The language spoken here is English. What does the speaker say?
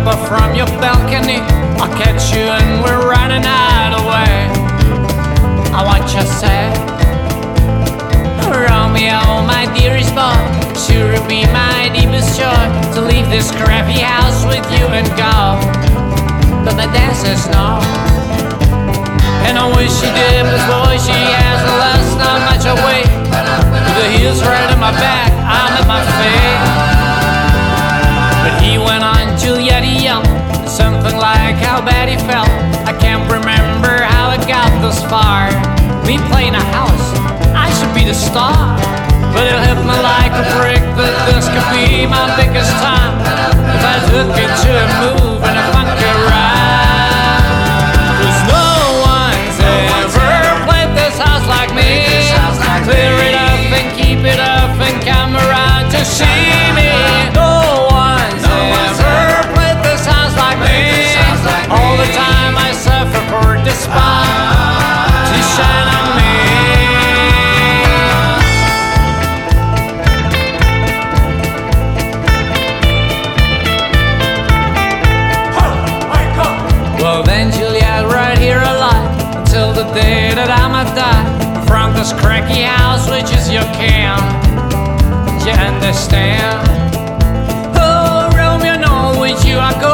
but from your balcony I'll catch you and we're running out of way. I want you say, Romeo, my dearest boy, sure it'd be my deepest joy to leave this crappy house with you and go. But the dad says no, and I wish she did, but boy, she has lost not much away. The heels right on my back, I'm at my fate. But he went on Juliet young, something like how bad he felt. I can't remember how it got this far. Me playing a house, I should be the star. But it hit me like a brick that this could be my biggest time if I took it to a move and a funky ride. 'Cause no one's ever played this house like me. Clear it up and keep it up and come around to see me. No one's ever played this house like me. All the time I suffer for despite to shine on me. Well then, Juliet, right here alive until the day that I might die from this cracky house, which is your camp. Do you understand? Oh, Romeo, no, with you I go